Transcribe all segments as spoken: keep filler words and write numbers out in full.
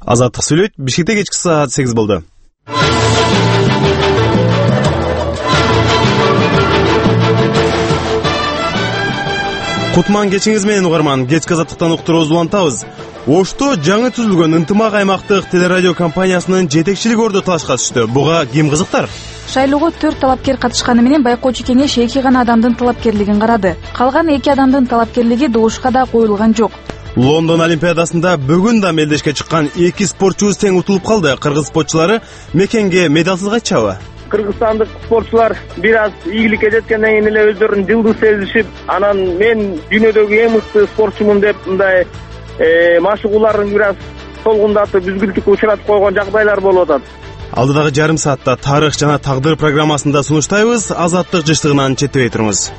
Азаттык сүйлөйт. Бишкекте кечки саат сегиз болду. Кутман кечиңиз менен угарман. Кечки азаттыктан уктуруубузду улантабыз. Ошто жаңы түзүлгөн Ынтымак аймактык телерадио компаниясынын жетекчилиги ордо талашка түштү. Буга ким кызыктар? Шайлоого төрт талапкер катышканы менен байкоочу кеңеш эки гана адамдын талапкерлигин карады. Калган эки адамдын талапкерлиги добушка да коюлган жок. Лондон Олимпиадасында бүгүн да мелдешке чыккан эки спортчубуз тең утулуп калды. Кыргыз спортчулары мекенге медалсыз кайтчабы? Кыргызстандык спортчулар бир аз ийгиликке жеткенден кийин эле өздөрүн жылдыз сезишип, анан мен дүйнөдөгү эң мыкты спортчумун деп мындай машыгууларын бир аз толгундатып, үзгүлтүккө учуратып койгон жагдайлар болуп атат. Алдыдагы жарым саатта тарых жана тагдыр программасында сунуштайбыз. Азаттык жыштыгынан четтебей туруңуз.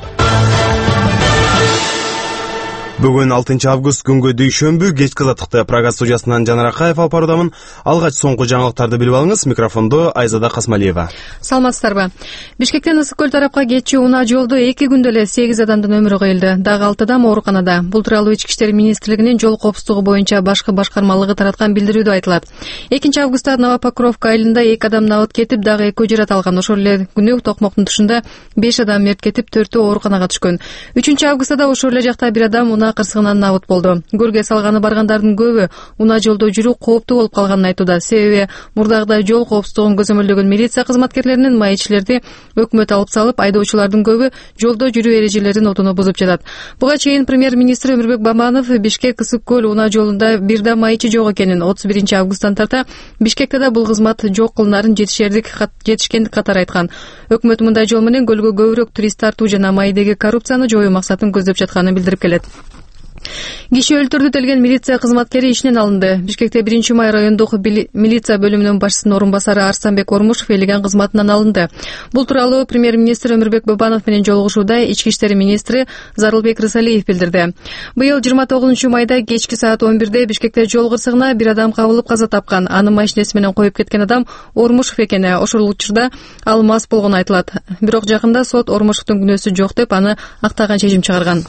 Бүгүн алтынчы август күнгө дүйшөмбү. Кечки азаттыкты Прага студиясынан Жанар Акаев алып баруудамын. Алгач соңку жаңылыктарды билип алыңыз. Микрофондо Айзада Касмалиева. Саламатсыздарбы? Бишкектен Ысык көл тарапка кетчү унаа жолдо эки күндө эле сегиз адамдын өмүрү кыйылды. Дагы алты адам ооруканада. Бул тууралуу Ички иштер министрлигинин жол коопсуздугу боюнча башкы башкармалыгы тараткан билдирүүдө айтылат. экинчи августта Новопокровка айылында эки адам набыт кетип, дагы экөө жарат алган. Ошол эле күнү Токмоктун тушунда беш адам мерт кетип, төртөө ооруканага түшкөн. үчүнчү августта да ошол эле жакта бир адам унаа кырсыгынан набыт болду. Көргө салганы баргандардын көбү унаа жолдо жүрүү кооптуу болуп калганын айтууда. Себеби мурдагыдай жол коопсуздугун көзөмөлдөгөн милиция кызматкерлеринин маекчилерди өкмөт алып салып, айдоочулардын көбү жолдо жүрүү эрежелерин отуну бузуп жатат. Буга чейин премьер-министр Өмүрбек Бабанов Бишкек Ысык көл унаа жолунда бир да маечи жок экенин, отуз биринчи августтан тарта Бишкекте да бул кызмат жок кылынарын жетишерлик жетишкендик катары айткан. Өкмөт мындай жол менен көлгө көбүрөөк турист тартуу жана майдеги коррупцияны жоюу максатын көздөп жатканын билдирип келет. Киши өлтүрдү делген милиция кызматкери ишинен алынды. Бишкекте биринчи май райондук милиция бөлүмүнүн башчысынын орун басары Арстанбек Ормушов элеген кызматынан алынды. Бул тууралуу премьер-министр Өмүрбек Бабанов менен жолугушууда Ички иштер министри Зарылбек Рысалиев билдирди. Быйыл жыйырма тогузунчу майда кечки саат он бирде Бишкекте жол кырсыгына бир адам кабылып каза тапкан. Анын машинеси менен коюп кеткен адам Ормушов экени. Ошол учурда ал мас болгону айтылат. Бирок жакында сот Ормушовдун күнөөсү жок деп аны актаган чечим чыгарган.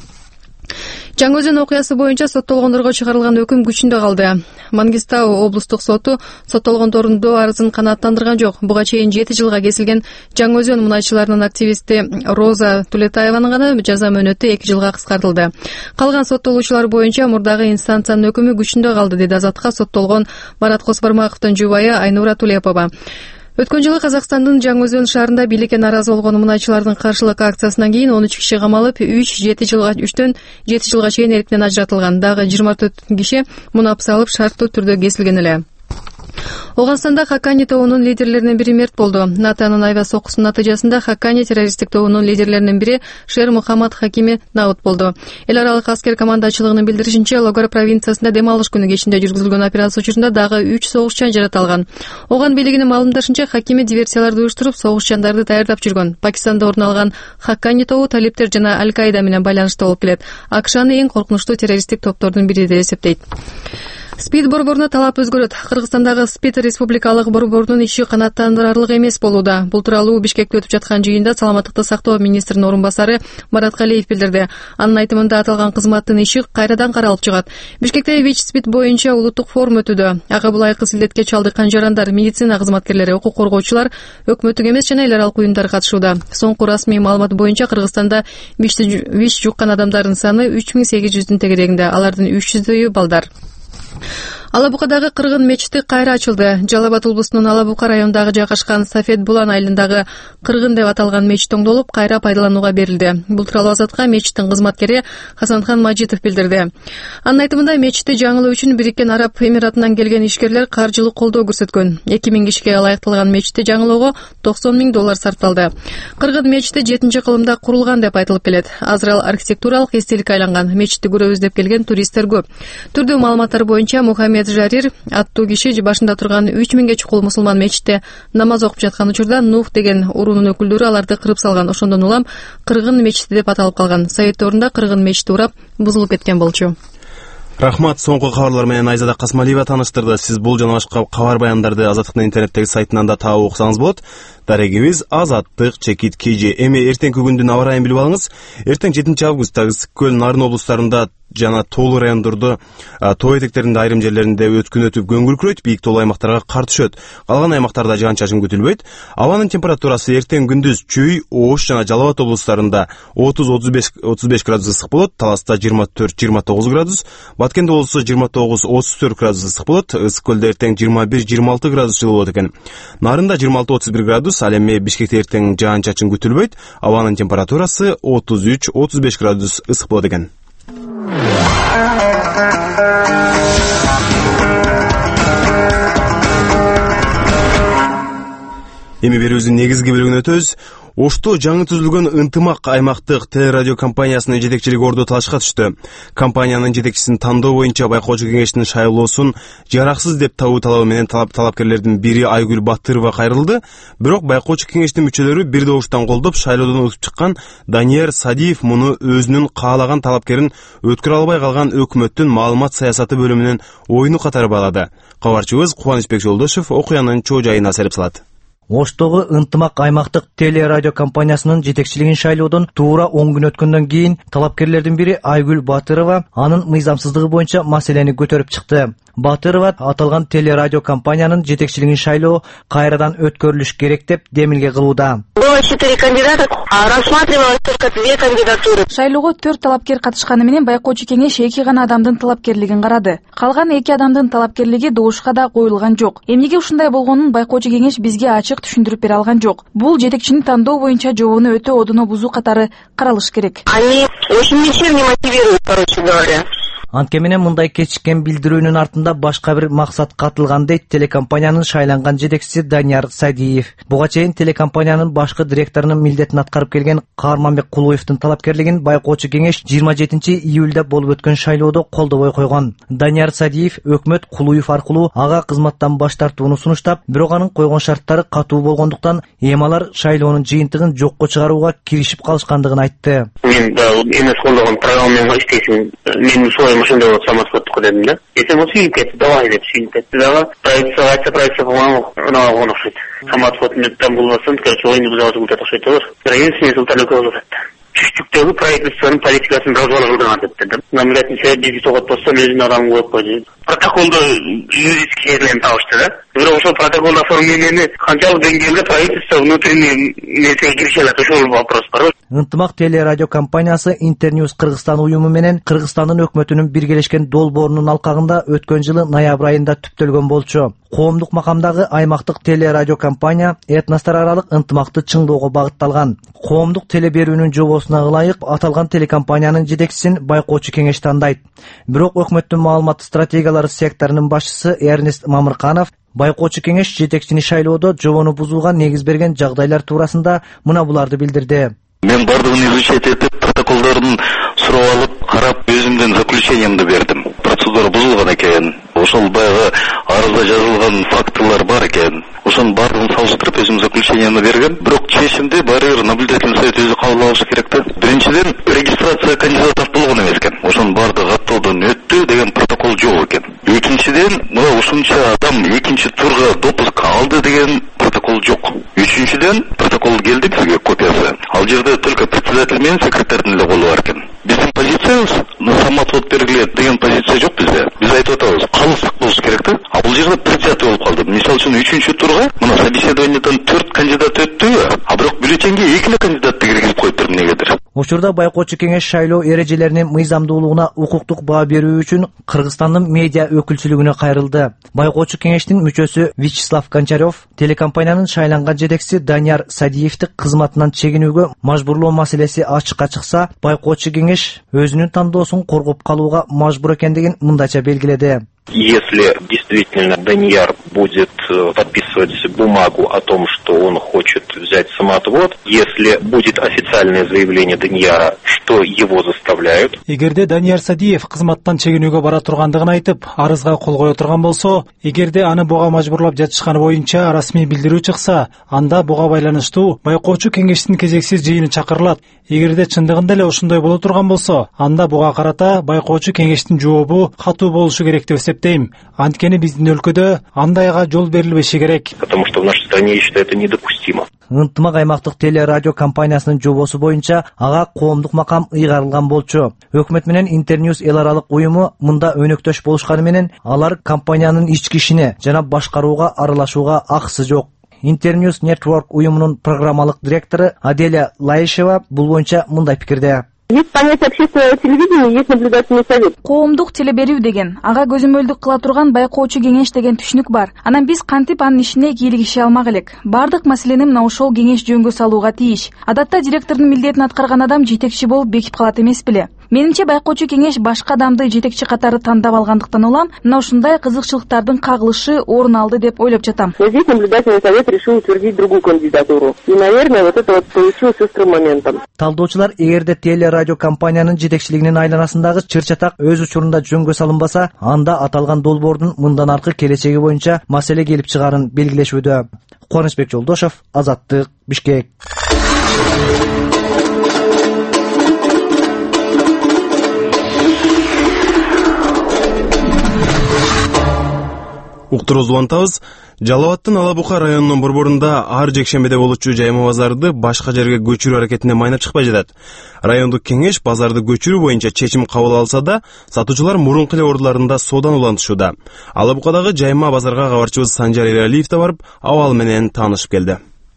Жаңы Өзөн окуясы боюнча соттолгондорго чыгарылган өкүм күчүндө калды. Мангистау облустук соту соттолгондордун арызын канааттандырган жок. Буга чейин жети жылга кесилген Жаңы Өзөн мунайчыларынын активисти Роза Тулетаеванын гана жаза мөөнөтү эки жылга кыскартылды. Калган соттолуучулар боюнча мурдагы инстанциянын өкүмү күчүндө калды, деди Азатка соттолгон Марат Косбармаковдун жубайы Айнура Тулепова. Өткөн жылы Казакстандын Жаңы Өзөн шаарында бийликке наразы болгон мунайчылардын каршылык акциясынан кийин он үч киши камалып, үч жети жылга үчтөн жети жылга чейин эрктен ажыратылган. Дагы жыйырма төрт киши мунапс алып шарттуу түрдө кесилген эле. Оганстанда Хакани тобунун лидерлеринин бири мерт болду. Натанын айва соккусунун натыйжасында Хакани террористтик тобунун лидерлеринин бири Шер Мухаммад Хакими набыт болду. Эл аралык аскер командачылыгынын билдиришинче, Логор провинциясында дем алыш күнү кечинде жүргүзүлгөн операция учурунда дагы үч согушчан жарат алган. Оган бийлигинин маалымдашынча, Хакими диверсияларды уюштуруп, согушчандарды даярдап жүргөн. Пакистанда орун алган Хакани тобу талиптер жана Аль-Каида менен байланыштуу болуп келет. АКШны эң коркунучтуу террористтик топтордун бири деп эсептейт. СПИД борборуна талап өзгөрөт. Кыргызстандагы СПИД республикалык борборунун иши канааттандырарлык эмес болууда. Бул тууралуу Бишкекте өтүп жаткан жыйында саламаттыкты сактоо министринин орун басары Марат Калиев билдирди. Анын айтымында аталган кызматтын иши кайрадан каралып чыгат. Бишкекте ВИЧ-СПИД боюнча улуттук форум өтүүдө. Ага булайкы силдетке чалдыккан жарандар, медицина кызматкерлери, укук коргоочулар, өкмөттүк эмес жана эл аралык уюмдар катышууда. Соңку расмий маалымат боюнча Кыргызстанда ВИЧ жуккан адамдардын саны үч миң сегиз жүздүн тегерегинде. Алардын үч жүздөйү балдар. Алабукадагы кыргын мечити кайра ачылды. Жалал Абад облусунун Алабука районундагы жайгашкан Сафет Булан айылындагы кыргын деп аталган мечит оңдолуп, кайра пайдаланууга берилди. Бул тууралуу Азатка мечиттин кызматкери Хасанхан Мажитов билдирди. Анын айтымында, мечитти жаңылоо үчүн Бириккен Араб Эмиратынан келген ишкерлер каржылык колдоо көрсөткөн. эки миң кишиге ылайыкталган мечитти жаңылоого токсон миң доллар сарпталды. Кыргын мечити жетинчи кылымда курулган деп айтылып келет. Азыр ал архитектуралык эстеликке айланган. Мечитти көрөбүз деп келген туристтер көп. Түрдүү маалыматтар боюнча Мухаммед Жарир аттуу киши башында турган үч миңге чукул мусулман мечитте намаз окуп жаткан учурда Нух деген уруунун өкүлдөрү аларды кырып салган. Ошондон улам кыргын мечити деп аталып калган. Совет орунда кыргын мечити урап бузулуп кеткен болчу. Рахмат, соңку кабарлар менен Айзада Касмалиева таныштырды. Сиз бул жана башка кабар баяндарды Азаттыктын интернеттеги сайтынан да таап окусаңыз болот. Дарегибиз азаттык чекит кж. Эми эртеңки күндүн аба ырайын билип алыңыз. Эртең жетинчи августта Ысык көл, Нарын облустарында жана тоолуу райондордо тоо этектеринде айрым жерлеринде өткүн өтүп көңүлкүрөйт, бийик тоолуу аймактарга кар түшөт. Калган аймактарда жаан-чачын күтүлбөйт. Абанын температурасы эртең күндүз Чүй, Ош жана Жалал Абад облустарында отуз отуз беш отуз беш градус ысык болот, Таласта жыйырма төрт жыйырма тогуз градус, Баткенде болсо жыйырма тогуз отуз төрт градус ысык болот, Ысык көлдө эртең жыйырма бир жыйырма алты градус жылы болот экен. Нарында жыйырма алты отуз бир градус, ал эми Бишкекте эртең жаан-чачын күтүлбөйт. Абанын температурасы отуз үч отуз беш градус ысык болот экен. Эми берүүбүздүн негизги бөлүгүнө өтөбүз. Ошто жаңы түзүлгөн Ынтымак аймактык телерадио компаниясынын жетекчилиги ордо талашка түштү. Компаниянын жетекчисин тандоо боюнча байкоочу кеңештин шайлоосун жараксыз деп табуу талабы менен талап талапкерлердин бири Айгүл Батырова кайрылды. Бирок байкоочу кеңештин мүчөлөрү бир добуштан колдоп шайлоодон өтүп чыккан Данияр Садиев муну өзүнүн каалаган талапкерин өткөрө албай калган өкмөттүн маалымат саясаты бөлүмүнүн оюну катары баалады. Кабарчыбыз Кубанычбек Жолдошев окуянын чоо жайына серип салат. Оштогу Ынтымак аймактык телерадио компаниясынын жетекчилигин шайлоодон туура он күн өткөндөн кийин талапкерлердин бири Айгүл Батырова анын мыйзамсыздыгы боюнча маселени көтөрүп чыкты. Батырова аталган телерадио компаниянын жетекчилигин шайлоо кайрадан өткөрүлүш керек деп демилге кылууда. Было четыре кандидата, а рассматривалось только две кандидатуры. Шайлоого төрт талапкер катышканы менен байкоочу кеңеш эки гана адамдын талапкерлигин карады. Калган эки адамдын талапкерлиги добушка да коюлган жок. Эмнеге ушундай болгонун байкоочу кеңеш бизге ачык түшүндүрүп бере алган жок. Бул жетекчини тандоо боюнча жобону өтө одоно бузуу катары каралыш керек. Они очень ничем не мотивируют, короче говоря. Анткени менен мындай кечиккен билдирүүнүн артында башка бир максат катылган дейт телекомпаниянын шайланган жетекчиси Данияр Садиев. Буга чейин телекомпаниянын башкы директорунун милдетин аткарып келген Каарманбек Кулуевдин талапкерлигин байкоочу кеңеш жыйырма жетинчи июлда болуп өткөн шайлоодо колдобой койгон. Данияр Садиев өкмөт Кулуев аркылуу ага кызматтан баш тартууну сунуштап, бирок анын койгон шарттары катуу болгондуктан эми алар шайлоонун жыйынтыгын жокко чыгарууга киришип калышкандыгын айтты. Мен да эмес колдогон программаны иштейсиң, мен своим ошондой вот самосходку дедим да. Если он сүйүнүп кетти, давай деп сүйүнүп кетти дагы. Проектция, айтса проектция, по-моему, мынага окшойт. Самосход там болбосун, короче, оюнду бузабыз кылып окшойт да. Правительственный результат болот. Түштүктөгү правительствонун политикасын развал кылдыңар депти да. Намилетинче биги тогот болсо өзүнүн адамын коюп койду. Протоколдо юридический элемент табышты да. Бирок ошол протоколдо оформлениени канчалык деңгээлде правительство внутренний нерсеге кириши алат, ошол вопрос бар. Ынтымак телерадио компаниясы Интерньюз Кыргызстан уюму менен Кыргызстандын өкмөтүнүн биргелешкен долбоорунун алкагында өткөн жылы ноябрь айында түптөлгөн болчу. Коомдук макамдагы аймактык телерадио компания этностор аралык ынтымакты чыңдоого багытталган. Коомдук телеберүүнүн жобосуна ылайык аталган телекомпаниянын жетекчисин байкоочу кеңеш тандайт. Бирок өкмөттүн маалымат стратегиялары секторунун башчысы Эрнест Мамырканов байкоочу кеңеш жетекчини шайлоодо жобону бузууга негиз берген жагдайлар туурасында мына буларды билдирди. Мен бардыгын изучать этип, протоколдорун сурап алып, карап, өзүмдүн заключениемди бердим. Процедура бузулган экен. Ошол баягы арызда жазылган фактылар бар экен. Ошонун бардыгын салыштырып, өзүм заключениемди бергем. Бирок чечимди баары бир наблюдательный совет өзү кабыл алышы керек да. Биринчиден, регистрация кандидатов болгон эмес экен. Ошонун бардыгы каттоодон өттү деген протокол жок экен. Экинчиден, мына ушунча адам экинчи турга допуск алды деген протокол жок. Үчүнчүдөн, протокол келди бизге копиясы. Ал жерде только председатель менен секретарьдын эле колу бар экен. Биздин позициябыз на самоотвод бергилет деген позиция жок бизде. Биз айтып атабыз, калыстык болуш керек да. А бул жерде предвзятый болуп калды. Мисалы үчүн үчүнчү турга мына собеседованиядан төрт кандидат өттү, а бирок бюллетенге эки эле кандидатты киргизип коюптур эмнегедир. Учурда байкоочу кеңеш шайлоо эрежелеринин мыйзамдуулугуна укуктук баа берүү үчүн Кыргызстандын медиа өкүлчүлүгүнө кайрылды. Байкоочу кеңештин мүчөсү Вячеслав Гончарев телекомпаниянын шайланган жетекчиси Данияр Садиевти кызматынан чегинүүгө мажбурлоо маселеси ачыкка чыкса, байкоочу кеңеш өзүнүн тандоосун коргоп калууга мажбур экендигин мындайча белгиледи. Если действительно Данияр будет подписывать бумагу о том, что он хочет взять самоотвод, если будет официальное заявление Данияра, что его заставляют. Эгерде Данияр Садиев кызматтан чегинүүгө бара тургандыгын айтып, арызга кол кое турган болсо, эгерде аны буга мажбурлап жатышканы боюнча расмий билдирүү чыкса, анда буга байланыштуу байкоочу кеңештин кезексиз жыйыны чакырылат. Эгерде чындыгында эле ошондой боло турган болсо, анда буга карата байкоочу кеңештин жообу катуу болушу керек деп эсептейм. Анткени биздин өлкөдө андайга жол берилбеши керек. Потому что в нашей стране, я считаю, это недопустимо. Ынтымак аймактык телерадио компаниясынын жобосу боюнча ага коомдук макам ыйгарылган болчу. Өкмөт менен Интерньюз эл аралык уюму мында өнөктөш болушканы менен алар компаниянын ички ишине жана башкарууга аралашууга акысы жок. Интерньюз Network уюмунун программалык директору Аделя Лаишева бул боюнча мындай пикирде. Есть понятие общественного телевидения, есть наблюдательный совет. Коомдук телеберүү деген, ага көзөмөлдүк кыла турган байкоочу кеңеш деген түшүнүк бар. Анан биз кантип анын ишине кийлигише алмак элек? Бардык маселени мына ошол кеңеш жөнгө салууга тийиш. Адатта директордун милдетин аткарган адам жетекчи болуп бекип калат эмес беле? Менимче байкоочу кеңеш башка адамды жетекчи катары тандап алгандыктан улам мына ушундай кызыкчылыктардын кагылышы орун алды деп ойлоп жатам. Здесь наблюдательный совет решил утвердить другую кандидатуру. И, наверное, вот это вот получилось острым моментом. Талдоочулар эгерде телерадио компаниянын жетекчилигинин айланасындагы чыр-чатак өз учурунда жөнгө салынбаса, анда аталган долбоордун мындан аркы келечеги боюнча маселе келип чыгарын белгилешүүдө. Кубанычбек Жолдошов, Азаттык, Бишкек. Уктуруз улантабыз. Жалал Абадтын Ала Бука районунун борборунда ар жекшембиде болучу жайма базарды башка жерге көчүрүү аракетине майнап чыкпай жатат. Райондук кеңеш базарды көчүрүү боюнча чечим кабыл алса да, сатуучулар мурунку эле ордуларында соодан улантышууда. Ала Букадагы жайма базарга кабарчыбыз Санжар Эралиев да барып, абал менен таанышып келди.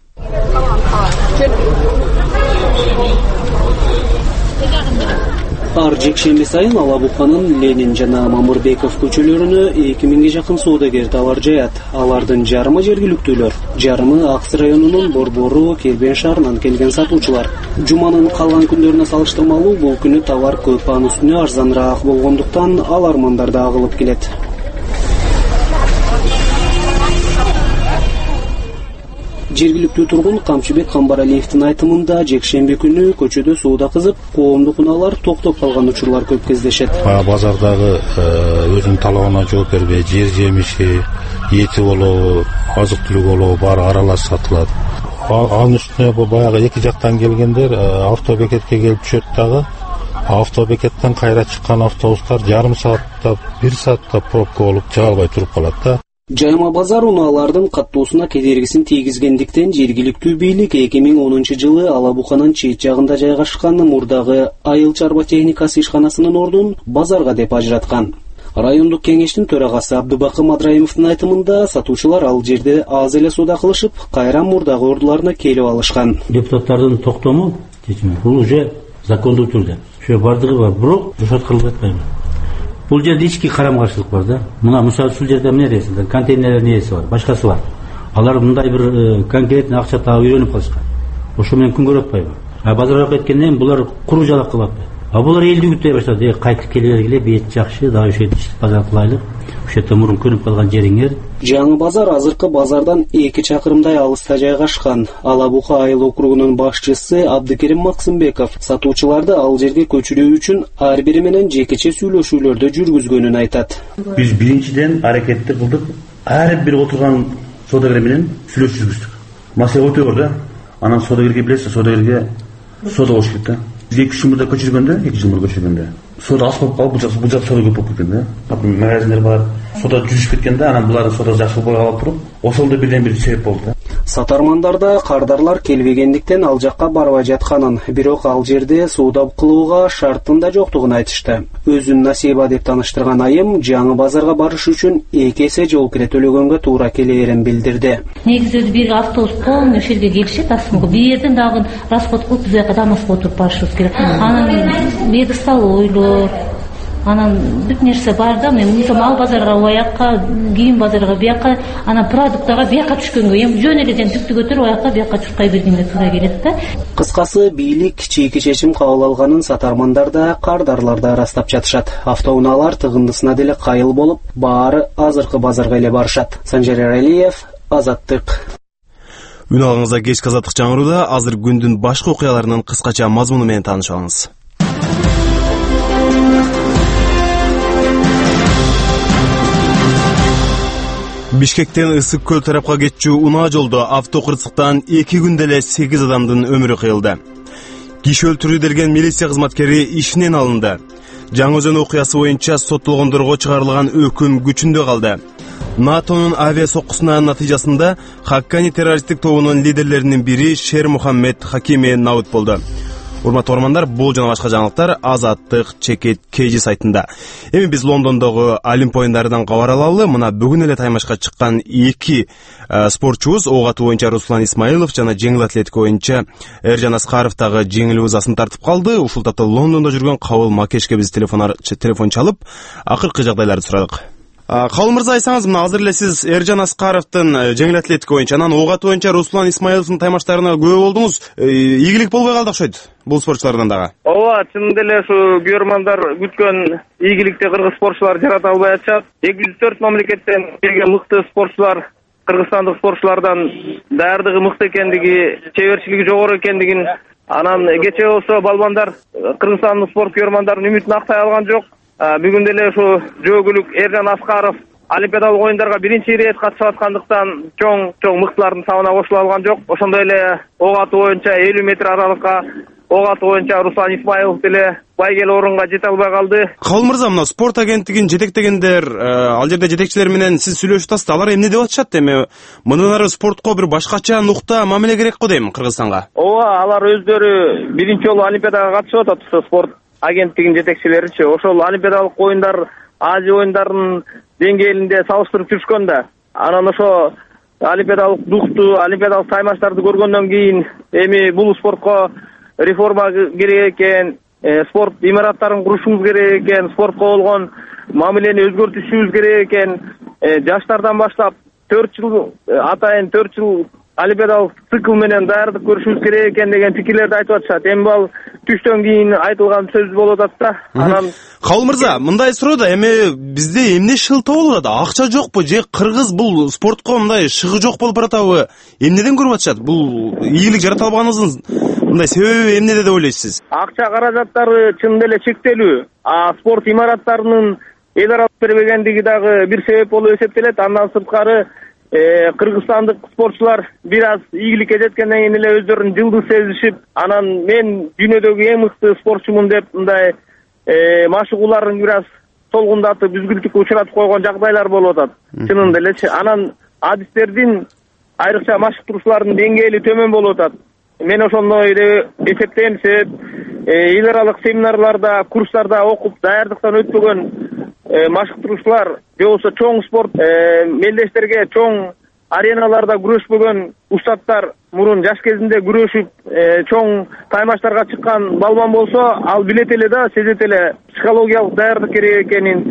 Ар жекшемби сайын Ала Буканын Ленин жана Мамырбеков көчөлөрүнө эки миңге жакын соодагер товар жаят. Алардын жарымы жергиликтүүлөр, жарымы Аксы районунун борбору Кербен шаарынан келген сатуучулар. Жуманын калган күндөрүнө салыштырмалуу бул күнү товар көп ан үстүнө арзаныраак болгондуктан алармандар да агылып келет. Жергиликтүү тургун Камчыбек Камбаралиевдин айтымында жекшемби күнү көчөдө соода кызып, коомдук унаалар токтоп калган учурлар көп кездешет. Базардагы өзүнүн талабына жооп бербей, жер жемиши, эти болобу, азык түлүк болобу баары аралаш сатылат. Анын үстүнө баягы эки жактан келгендер автобекетке келип түшөт дагы. Автобекеттен кайра чыккан автобустар жарым саатта, бир саатта пробка болуп чыга албай туруп калат да. Жайма базар унаалардын каттоосуна кедергисин тийгизгендиктен жергиликтүү бийлик эки миң онунчу жылы Ала Буканын чет жагында жайгашкан мурдагы айыл чарба техникасы ишканасынын ордун базарга деп ажыраткан. Райондук кеңештин төрагасы Абдыбакы Мадраимовдун айтымында сатуучулар ал жерде аз эле соода кылышып, кайра мурдагы ордуларына келип алышкан. Депутаттардын токтому чечими бул уже закондуу түрдө. Ошо бардыгы бар, бирок рушат кылып атпайбы. Бул жерде ички карама-каршылык бар да. Мына мисалы ушул жерде эмне дейсиз? Контейнерлер нерси бар, башкасы бар. Алар мындай бир конкретный акча таап үйрөнүп калышкан. Ошо менен күн көрүп атпайбы? А базарга кеткенден кийин булар куру жалап калат. А булар элди күтөй баштады. Кайтып келе бергиле, бет жакшы, дагы ошо базар кылайлык. Ошо жерде мурун көнүп калган жериңер. Жаңы базар азыркы базардан эки чакырымдай алыста жайгашкан. Ала Бука айыл округунун башчысы Абдыкерим Максымбеков сатуучуларды ал жерге көчүрүү үчүн ар бири менен жекече сүйлөшүүлөрдү жүргүзгөнүн айтат. Биз биринчиден аракетти кылдык, ар бир отурган соодагер менен сүйлөшүп жүргүздүк. Маселе өтө оор да. Анан соодагерге билесиз, соодагерге соода болуш керек да. Биз эки жыл мурда көчүргөндө, эки жыл мурда көчүргөндө соода аз болуп калып, бул жак бул жак соода көп болуп кеткен да. Магазиндер бар, соода жүрүшүп кеткен да, анан булардын соода жакшы болбой калып туруп, ошол да бирден бир себеп болду да. Сатармандарда кардарлар келбегендиктен ал жакка барбай жатканын, бирок ал жерде соода кылууга шарттын да жоктугун айтышты. Өзүн Насиба деп тааныштырган айым жаңы базарга барыш үчүн эки эсе жол кире төлөгөнгө туура келээрин билдирди. Негизи өзү бир автобус полный ошол жерге келишет, асымгы бир жерден дагы расход кылып биз жака Дамаска отуруп барышыбыз керек. Анан меди столойлор, анан бүт нерсе бар да. Мен мисалы мал базарга оякка, кийим базарга бияка, анан продуктага бияка түшкөнгө, эми жөн эледен түктү көтөрүп оякка бияка чуркай бергенге туура келет да. Кыскасы бийлик чийки чечим кабыл алганын сатармандар да, кардарлар да ырастап жатышат. Автоунаалар тыгындысына деле кайыл болуп, баары азыркы базарга эле барышат. Санжар Эралиев, Азаттык. Үн алыңызда кечки Азаттык жаңырууда азыр күндүн башка окуяларынын кыскача мазмуну менен таанышып алыңыз. Бишкектен Ысык көл тарапка кетчү унаа жолдо автокырсыктан эки күндө эле сегиз адамдын өмүрү кыйылды. Киши өлтүрүү делген милиция кызматкери ишинен алынды. Жаңы-Өзөн окуясы боюнча соттолгондорго чыгарылган өкүм күчүндө калды. НАТОнун авиа соккусунун натыйжасында Хаккани террористтик тобунун лидерлеринин бири Шер Мухаммед Хакими наут болду. Урматтуу угармандар, бул жана башка жаңылыктар Азаттык Чекит Кежи сайтында. Эми биз Лондондогу Олимп оюндарынан кабар алалы. Мына бүгүн эле таймашка чыккан эки спортчубуз, ок атуу боюнча Руслан Исмаилов жана жеңил атлетика боюнча Эржан Аскаров дагы жеңил вызасын тартып калды. Ушул тапта Лондондо жүргөн Кабыл Макешке биз телефон телефон чалып, акыркы жагдайларды сурадык. Кабыл мырза, айтсаңыз, мына азыр эле сиз Эржан Аскаровдун жеңил атлетика боюнча, анан ок атуу боюнча Руслан Исмаиловдун таймаштарына күбө болдуңуз. Ийгилик болбой калды окшойт бул спортчулардан дагы. Ооба, чынында эле ушу көрөрмандар күткөн ийгиликти кыргыз спортчулар жарата албай атышат. эки жүз төрт мамлекеттен келген мыкты спортчулар кыргызстандык спортчулардан даярдыгы мыкты экендиги, чеберчилиги жогору экендигин, анан кечээ болсо балбандар кыргызстандык спорт көрөрмандардын үмүтүн актай алган жок. Бүгүн деле ушу жөөгүлүк Эржан Аскаров олимпиадалык оюндарга биринчи ирет катышып аткандыктан чоң чоң мыктылардын сабына кошула алган жок. Ошондой эле ок атуу боюнча элүү метр аралыкка ок атуу боюнча Руслан Исмаилов деле байгеле орунга жете албай калды. Кабыл мырза, мына спорт агенттигин жетектегендер, ал жерде жетекчилер менен сиз сүйлөшүп атасыз. Алар эмне деп атышат? Эми мындан ары спортко бир башкача нукта мамиле керек го дейм Кыргызстанга. Ооба, алар өздөрү биринчи жолу олимпиадага катышып атат, спорт агенттигинин жетекчилеричи. Ошол олимпиадалык оюндар Азия оюндарынын деңгээлинде салыштырып жүрүшкөн да. Анан ошо олимпиадалык духту, олимпиадалык таймаштарды көргөндөн кийин эми бул спортко реформа керек экен, спорт имараттарын курушубуз керек экен, спортко болгон мамилени өзгөртүшүбүз керек экен, жаштардан баштап төрт жыл атайын төрт жыл олимпиадалык цикл менен даярдык көрүшүбүз керек экен деген пикирлерди айтып атышат. Эми бул түштөн кийин айтылган сөз болуп атат да. Анан Кабыл мырза, мындай суроо да, эми бизде эмне шылтоо болуп атат? Акча жокпу же кыргыз бул спортко мындай шыгы жок болуп баратабы? Эмнеден көрүп атышат? Бул ийгилик жарата албаганыңыздын мындай себеби эмнеде деп ойлойсуз? Акча каражаттары чындап эле чектелүү. А спорт имараттарынын эл аралык бербегендиги дагы бир себеп болуп эсептелет. Андан сырткары кыргызстандык спортчулар бир аз ийгиликке жеткенден кийин эле өздөрүн жылдыз сезишип, анан мен дүйнөдөгү эң мыкты спортчумун деп мындай машыгууларын бир аз солгундатып, үзгүлтүккө учуратып койгон жагдайлар болуп атат. Чынында элечи. Анан адистердин, айрыкча машыктыруучулардын деңгээли төмөн болуп атат. Мен ошондой деп эсептейм. Себеп эл аралык семинарларда, курстарда окуп даярдыктан өтпөгөн машыктыруучулар же болбосо чоң спорт мелдештерге чоң ареналарда күрөшпөгөн устаттар мурун жаш кезинде күрөшүп чоң таймаштарга чыккан балбан болсо, ал билет эле да, сезет эле психологиялык даярдык керек экенин,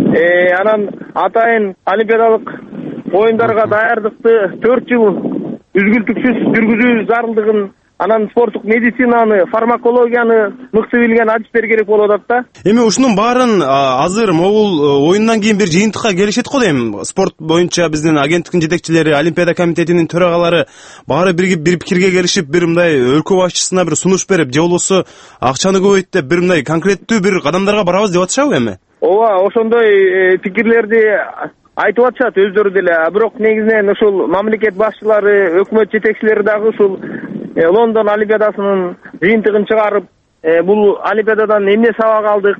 анан атайын олимпиадалык оюндарга даярдыкты төрт жыл үзгүлтүксүз жүргүзүү зарылдыгын, анан спорттук медицинаны, фармакологияны мыкты билген адистер керек болуп атат да. Эми ушунун баарын азыр могул оюндан кийин бир жыйынтыкка келишет го дейм. Спорт боюнча биздин агенттиктин жетекчилери, Олимпиада комитетинин төрагалары баары бир бир пикирге келишип, бир мындай өлкө башчысына бир сунуш берип, же болбосо акчаны көбөйт деп бир мындай конкреттүү бир кадамдарга барабыз деп атышабы эми? Ооба, ошондой пикирлерди айтып атышат өздөрү деле. Бирок негизинен ушул мамлекет башчылары, өкмөт жетекчилери дагы ушул Лондон олимпиадасынын жыйынтыгын чыгарып, бул олимпиададан эмне сабак алдык,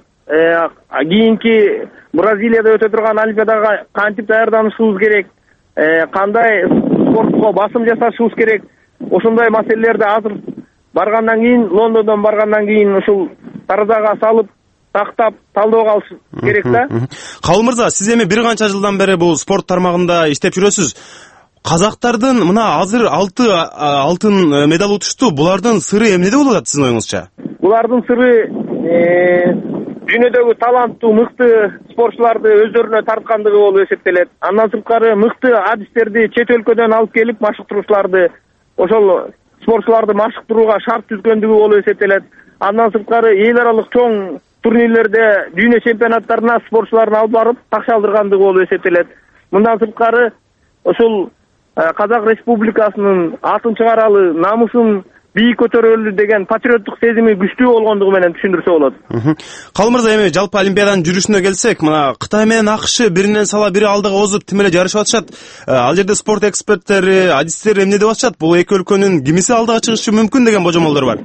кийинки Бразилияда өтө турган олимпиадага кантип даярданышыбыз керек, кандай спортко басым жасашыбыз керек, ошондой маселелерди азыр баргандан кийин, Лондондон баргандан кийин ушул таразага салып, тактап, талдоого алыш керек да. Кабыл мырза, сиз эми бир канча жылдан бери бул спорт тармагында иштеп жүрөсүз. Казактардын мына азыр алты алтын медаль утушту. Булардын сыры эмнеде болуп атат сиздин оюңузча? Булардын сыры дүйнөдөгү таланттуу, мыкты спортчуларды өздөрүнө тарткандыгы болуп эсептелет. Андан сырткары мыкты адистерди чет өлкөдөн алып келип, машыктыруучуларды, ошол спортчуларды машыктырууга шарт түзгөндүгү болуп эсептелет. Андан сырткары эл аралык чоң турнирлерде дүйнө чемпионаттарына спортчуларын алып барып такшалдыргандыгы болуп эсептелет. Мындан сырткары ушул Казак Республикасынын атын чыгаралы, намысын бийик көтөрөлү деген патриоттук сезими күчтүү болгондугу менен түшүндүрсө болот. Кабыл мырза, эми жалпы олимпиаданын жүрүшүнө келсек, мына Кытай менен АКШ биринен сала бири алдыга озуп тим эле жарышып атышат. Ал жерде спорт эксперттери, адистери эмне деп атышат? Бул эки өлкөнүн кимиси алдыга чыгышы мүмкүн деген божомолдор бар.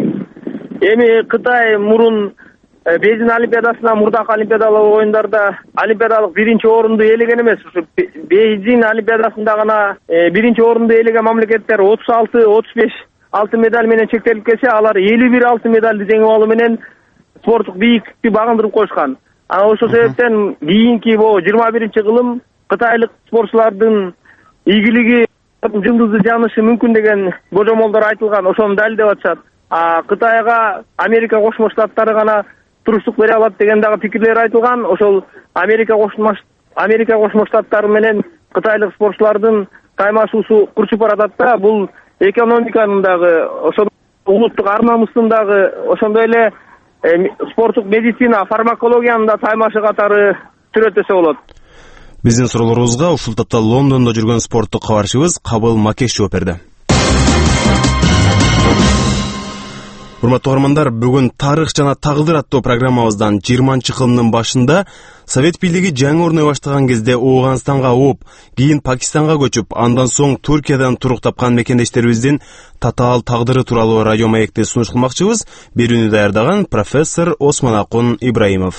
Эми Кытай мурун Бейжин олимпиадасына, мурдакы олимпиадалык оюндарда олимпиадалык биринчи орунду ээлеген эмес. Ушу Бейжин олимпиадасында гана биринчи орунду ээлеген мамлекеттер отуз алты отуз беш алтын медаль менен чектелип келсе, алар элүү бир алтын медальды жеңип алуу менен спорттук бийиктикти багындырып коюшкан. Анан ошол себептен кийинки бул жыйырма биринчи кылым кытайлык спортчулардын ийгилиги жылдызы жанышы мүмкүн деген божомолдор айтылган, ошону далилдеп атышат. А Кытайга Америка Кошмо Штаттары гана туруштук бере алат деген дагы пикирлер айтылган. Ошол Америка Кошмо Америка Кошмо Штаттары менен кытайлык спортчулардын каймашуусу курчуп баратат да. Бул экономиканын дагы, ошол улуттук ар намыстын дагы, ошондой эле спорттук медицина, фармакологиянын да таймашы катары сүрөттөсө болот. Биздин суроолорубузга ушул тапта Лондондо жүргөн спорттук кабарчыбыз Кабыл Макеш жооп берди. Урматтуу угармандар, бүгүн тарых жана тагдыр аттуу программабыздан жыйырманчы кылымдын башында Совет бийлиги жаңы орной баштаган кезде Ооганстанга ооп, кийин Пакистанга көчүп, андан соң Туркиядан турук тапкан мекендештерибиздин татаал тагдыры тууралуу радио маекти сунуш кылмакчыбыз. Берүүнү даярдаган профессор Осмонакун Ибраимов.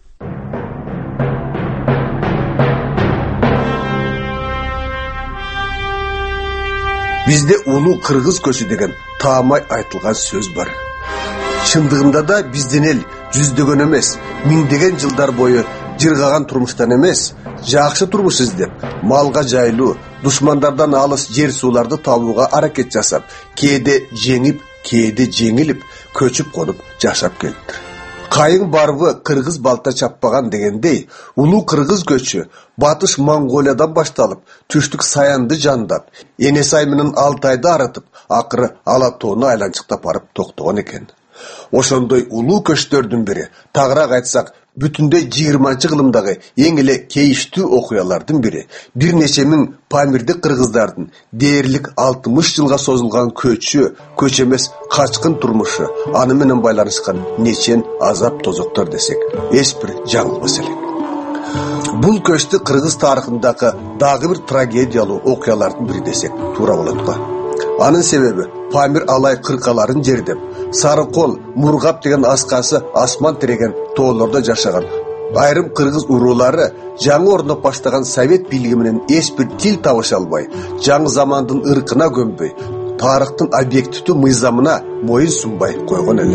Бизде улуу кыргыз көчү деген таамай айтылган сөз бар. Чындыгында да биздин эл жүздөгөн эмес, миңдеген жылдар бою жыргаган турмуштан эмес, жакшы турмуш издеп, малга жайлуу, душмандардан алыс жер сууларды табууга аракет жасап, кээде жеңип, кээде жеңилип, көчүп конуп жашап келиптир. Кайың барбы кыргыз балта чаппаган дегендей, улуу кыргыз көчү батыш Монголиядан башталып, түштүк Саянды жандап, Энесай менен Алтайды арытып, акыры Ала тоону айланчыктап барып токтогон экен. Ошондой улуу көчтөрдүн бири, тагыраак айтсак, бүтүндөй жыйырманчы кылымдагы эң эле кейиштүү окуялардын бири, бир нече миң памирдик кыргыздардын дээрлик алтымыш жылга созулган көчү, көч эмес качкын турмушу, аны менен байланышкан нечен азап тозоктор десек, эч бир жаңылбас элек. Бул көчтү кыргыз тарыхындагы дагы бир трагедиялуу окуялардын бири десек туура болот го. Анын себеби Памир алай кыркаларын жердеп, Сарыкол, Мургап деген аскасы асман тиреген тоолордо жашаган айрым кыргыз уруулары жаңы орноп баштаган Совет бийлиги менен эч бир тил табыша албай, жаңы замандын ыркына көмбөй, тарыхтын объективдүү мыйзамына моюн сунбай койгон эле.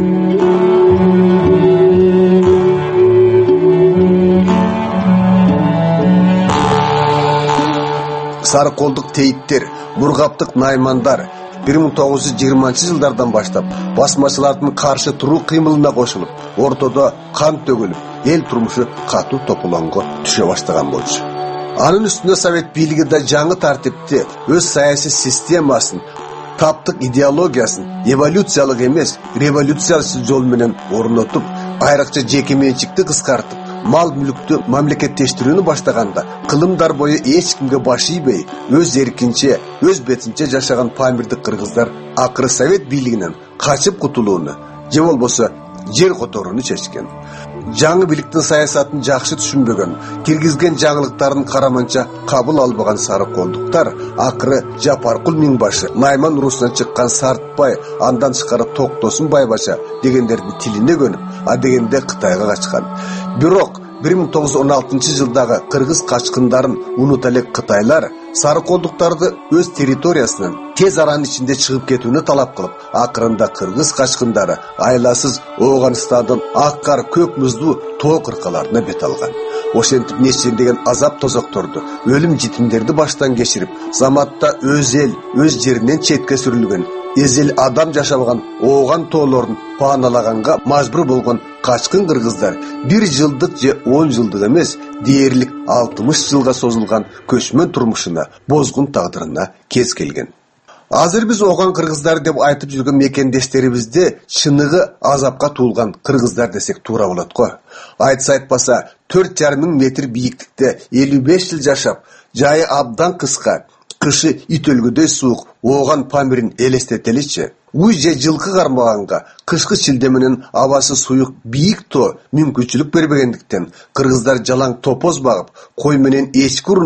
Сарыколдук тейиттер, Мургаптык наймандар бир миң тогуз жүз жыйырманчы жылдардан баштап басмачылардын каршы туруу кыймылына кошулуп, ортодо кан төгүлүп, эл турмушу катуу топулонго түшө баштаган болчу. Анын үстүнө Совет бийлиги да жаңы тартипти, өз саясий системасын, таптык идеологиясын эволюциялык эмес, революциялык жол менен орнотуп, айрыкча жеке менчикти кыскартып, мал мүлүктү мамлекеттештирүүнү баштаганда, кылымдар бою эч кимге баш ийбей, өз эркинче, өз бетинче жашаган памирдик кыргыздар акыры Совет бийлигинен качып кутулууну, же болбосо жер которууну чечкен. Жаңы бийликтин саясатын жакшы түшүнбөгөн, киргизген жаңылыктарын караманча кабыл албаган Сарыколдуктар акыры Жапаркул миңбашы, Найман уруусунан чыккан Сартбай, андан тышкары Токтосун Байбача дегендердин тилине көнүп, а дегенде Кытайга качкан. Бирок бир миң тогуз жүз он алтынчы жылдагы кыргыз качкындарын унута элек кытайлар Сарыколдуктарды өз территориясынан тез аранын ичинде чыгып кетүүнү талап кылып, акырында кыргыз качкындары айласыз Ооганстандын ак кар көк муздуу тоо кыркаларына бет алган. Ошентип нечендеген азап тозокторду, өлүм житимдерди баштан кечирип, заматта өз эл, өз жеринен четке сүрүлгөн, эзел адам жашабаган Ооган тоолорун пааналаганга мажбур болгон качкын кыргыздар бир жылдык же он жылдык эмес, дээрлик алтымыш жылга созулган көчмөн турмушуна, бозгун тагдырына кез келген. Азыр биз Ооган кыргыздар деп айтып жүргөн мекендештерибизде чыныгы азапка туулган кыргыздар десек туура болот го. Айтса айтпаса төрт жарым миң метр бийиктикте элүү беш жыл жашап, жайы абдан кыска, кышы ит өлгөдөй суук Ооган Памирин элестетеличи. Уй же жылкы кармаганга, кышкы чилде менен абасы суюк бийик тоо мүмкүнчүлүк бербегендиктен кыргыздар жалаң топоз багып, кой менен эчки урунуп,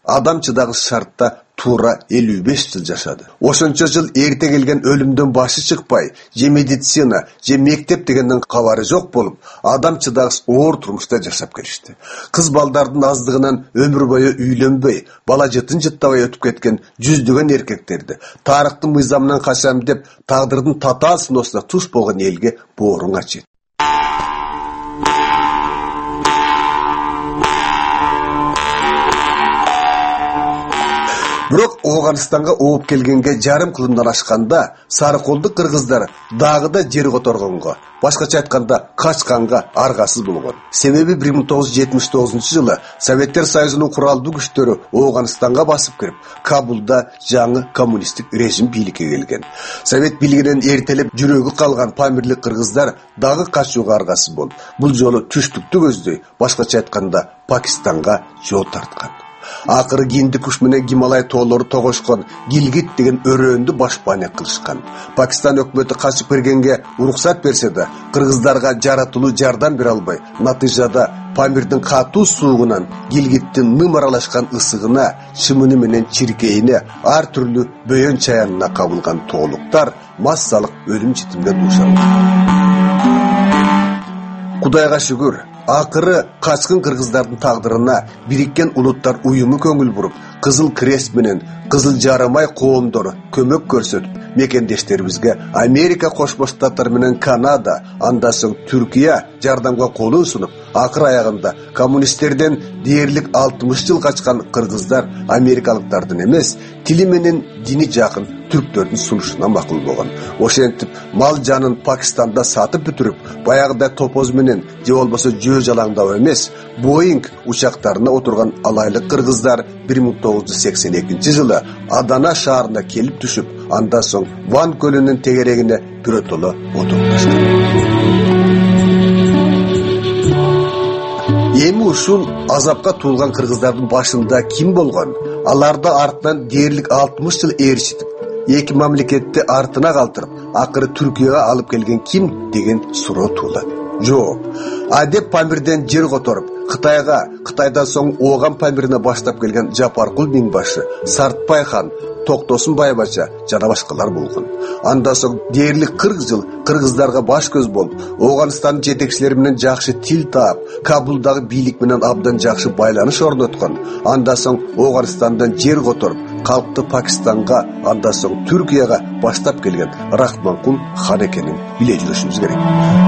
адам чыдагыс шартта туура элүү беш жыл жашады. Ошончо жыл эрте келген өлүмдөн башы чыкпай, же медицина, же мектеп дегенден кабары жок болуп, адам чыдагыс оор турмушта жашап келишти. Кыз балдардын аздыгынан өмүр бою үйлөнбөй, бала жытын жыттабай өтүп кеткен жүздөгөн эркектерди тарыктын мыйзамынан качам деп тагдырдын татаал сыноосуна туш болгон элге боорун ачат. Бирок Ооганстанга ооп келгенге жарым кылымдан ашканда сарыколдук кыргыздар дагы да жер которгонго, башкача айтканда качканга аргасыз болгон. Себеби бир миң тогуз жүз жетимиш тогузунчу жылы Советтер Союзунун куралдуу күчтөрү Ооганстанга басып кирип, Кабулда жаңы коммунисттик режим бийликке келген. Совет бийлигинен эртелеп жүрөгү калган памирлик кыргыздар дагы качууга аргасыз болуп, бул жолу түштүктү көздөй, башкача айтканда Пакистанга жол тарткан. Акыры Гинди куш менен Гималай тоолору тогошкон Гилгит деген өрөөндү башпаанек кылышкан. Пакистан өкмөтү качып киргенге уруксат берсе да, кыргыздарга жаратылуу жардам бере албай, натыйжада Памирдин катуу суугунан Гилгиттин ным аралашкан ысыгына, чымыны менен чиркейине, ар түрлүү бөйөн чаянына кабылган тоолуктар массалык өлүм житимге дуушар. Кудайга шүгүр, акыры качкын кыргыздардын тагдырына Бириккен Улуттар уюму көңүл буруп, Кызыл Крест менен Кызыл Жарымай коомдору көмөк көрсөтүп, мекендештерибизге Америка Кошмо Штаттары менен Канада, андан соң Түркия жардамга колун сунуп, акыр аягында коммунисттерден дээрлик алтымыш жыл качкан кыргыздар америкалыктардын эмес, тили менен дини жакын түрктөрдүн сунушуна макул болгон. Ошентип мал жанын Пакистанда сатып бүтүрүп, баягыда топоз менен же болбосо жөө жалаңдап эмес, Боинг учактарына отурган алайлык кыргыздар бир миң тогуз жүз сексен экинчи жылы Адана шаарына келип түшүп, андан соң Ван көлүнүн тегерегине биротоло отурупташкан. Эми ушул азапка туулган кыргыздардын башында ким болгон? Аларды артынан дээрлик алтымыш жыл ээрчитип, эки мамлекетти артына калтырып, акыры Түркияга алып келген ким деген суроо туулат. Жок. Адеп Памирден жер которуп, Кытайга, Кытайдан соң Ооган Памирине баштап келген Жапаркул Миңбашы, Сартбай хан, Токтосун Байбача жана башкалар болгон. Андан соң дээрлик кырк жыл кыргыздарга баш көз болуп, Ооганстандын жетекчилери менен жакшы тил таап, Кабулдагы бийлик менен абдан жакшы байланыш орноткон. Андан соң Ооганстандан жер которуп, калкты Пакистанга, андан соң Түркияга баштап келген Рахманкул хан экенин биле жүрүшүбүз керек.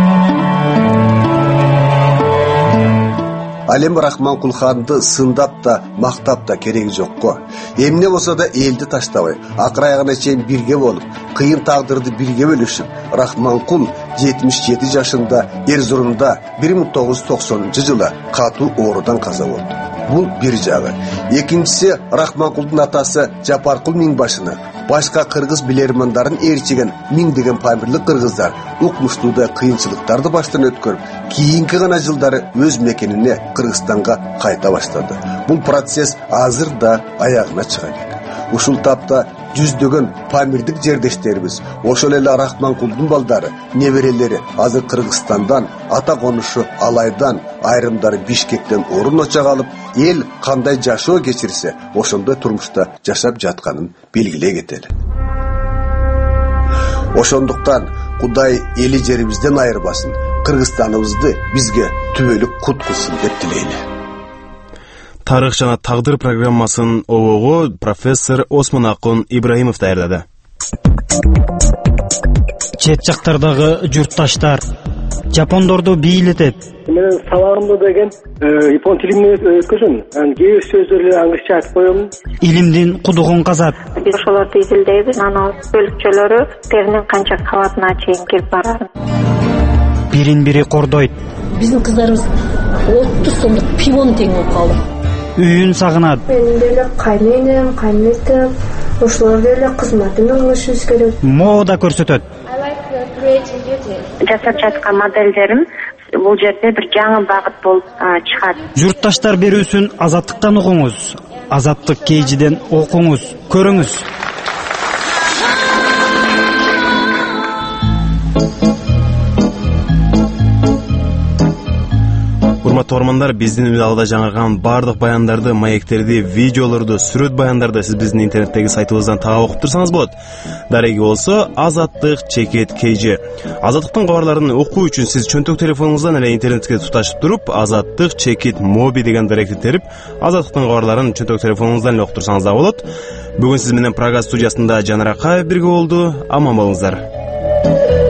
Ал эми Рахманкул ханды сындап да, мактап да кереги жокко. Эмне болсо да элди таштабай, акыр аягына чейин бирге болуп, кыйын тагдырды бирге бөлүшүп, Рахманкул жетимиш жети жашында Эрзурумда бир миң тогуз жүз токсонунчу жылы катуу оорудан каза болду. Бул бир жагы. Экинчиси Рахманкулдун атасы Жапаркул Миңбашыны башка кыргыз билермандарын ээрчиген миңдеген памирлик кыргыздар укмуштууда кыйынчылыктарды баштан өткөрүп, кийинки гана жылдары өз мекенине Кыргызстанга кайта баштады. Бул процесс азыр да аягына чыга элек. Ушул тапта жүздөгөн памирдик жердештерибиз, ошол эле Рахманкулдун балдары, неберелери азыр Кыргызстандан, ата конушу Алайдан, айрымдары Бишкектен орун очок алып, эл кандай жашоо кечирсе, ошондой турмушта жашап жатканын белгилей кетели. Ошондуктан Кудай эли жерибизден айырбасын, Кыргызстаныбызды бизге түбөлүк кут кылсын деп тилейли. Тарых жана тагдыр программасын обого профессор Осмон Акун Ибраимов даярдады. Чет жактардагы журтташтар жапондорду бийлетет. Мен сабагымда деген япон тилинен өткөзөм. Анан кээ бир сөздөрдү англисче айтып коем. Илимдин кудугун казат. Биз ошолорду изилдейбиз. Анан бөлүкчөлөрү теринин канча кабатына чейин кирип барат. Бирин-бири кордойт. Биздин кыздарыбыз отуз сомдук пивону тең болуп калды. Үйүн сагынат. Менин деле кайненем, кайнетем, ошолор деле кызматын алышыбыз керек. Мода көрсөтөт. Жасап жаткан моделдерим бул жерде бир жаңы багыт болуп чыгат. Журтташтар берүүсүн Азаттыктан угуңуз. Азаттык кейжиден окуңуз, көрүңүз. урматтуу угармандар, биздин үналда жаңырган бардык баяндарды, маектерди, видеолорду, сүрөт баяндарды сиз биздин интернеттеги сайтыбыздан таап окуп турсаңыз болот. Дареги болсо Азаттык чекит kg. Азаттыктын кабарларын окуу үчүн сиз чөнтөк телефонуңуздан эле интернетке туташып туруп, Азаттык чекит моби деген даректи терип, Азаттыктын кабарларын чөнтөк телефонуңуздан эле окутурсаңыз да болот. Бүгүн сиз менен Прага студиясында Жанар Акаев бирге болду. Аман болуңуздар.